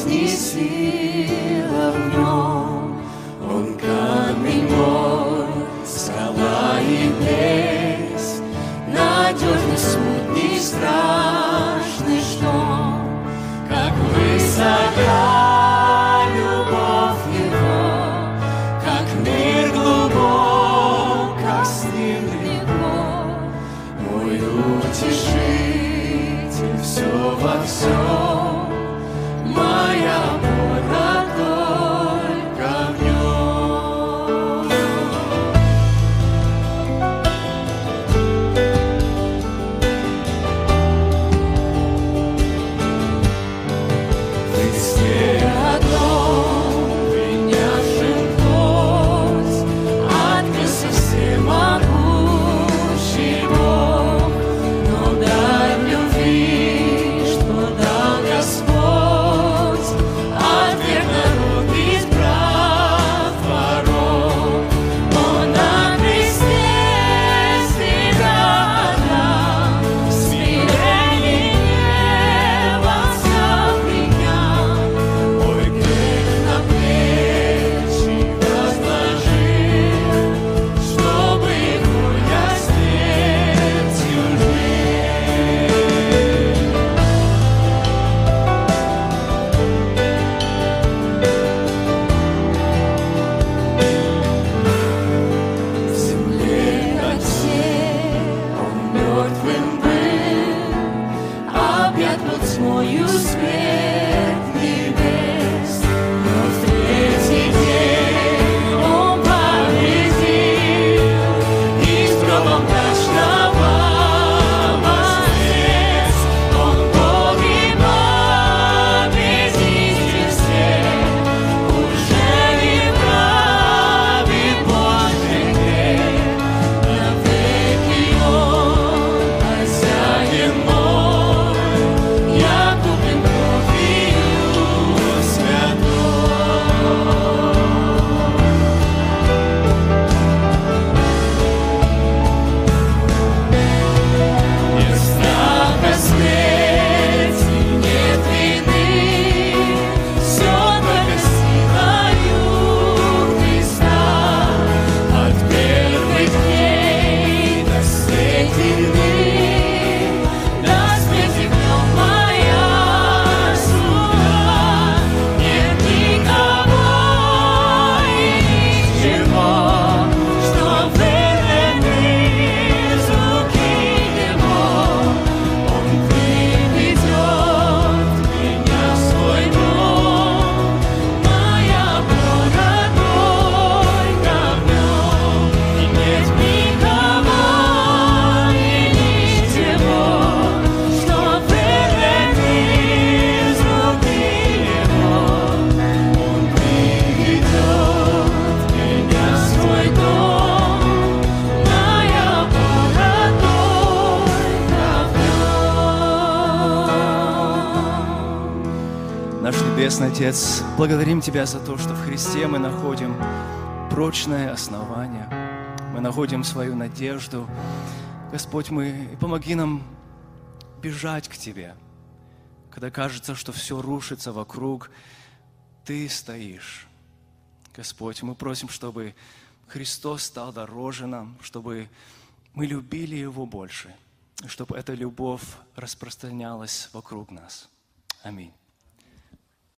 жизни сила в нем. Он камень мой, скала и песнь, надежный, смутный, страшный шторм. Как высока любовь его, как мир глубок, как с ним легко. Мой утешитель все во всем, моя опора только в нем. В Христе одном принявшим плоть открылся всемогущий Бог, но дай любви, что дал Господь, отверг народ избрав ворот. Он на кресте страдал, смирение небо вся принял. Мой грех на плечи возложил, чтобы его я смертью жил. В земле все он мертвым был, объят под тьмою смерть небес. Но в третий день он победил и с гробом мрачного воскрес. Он Бог и победитель всех, уже не правит Божий грех. Навеки он хозяин мой, я куплен кровью святой. Нет страха смерти, нет вины, все только силою Христа. От первых дней до седины, до смерти в нем моя судьба. Нет никого и ничего, что вырвет из руки его. Он приведет меня в свой дом, моя опора только в нем. И нет никого и ничего, что вырвет из руки его. Он приведет меня в свой дом, моя опора только в нем. Наш Небесный Отец, благодарим Тебя за то, что в Христе мы находим прочное основание, мы находим свою надежду. Господь, помоги нам бежать к Тебе, когда кажется, что все рушится вокруг, Ты стоишь. Господь, мы просим, чтобы Христос стал дороже нам, чтобы мы любили Его больше, и чтобы эта любовь распространялась вокруг нас. Аминь.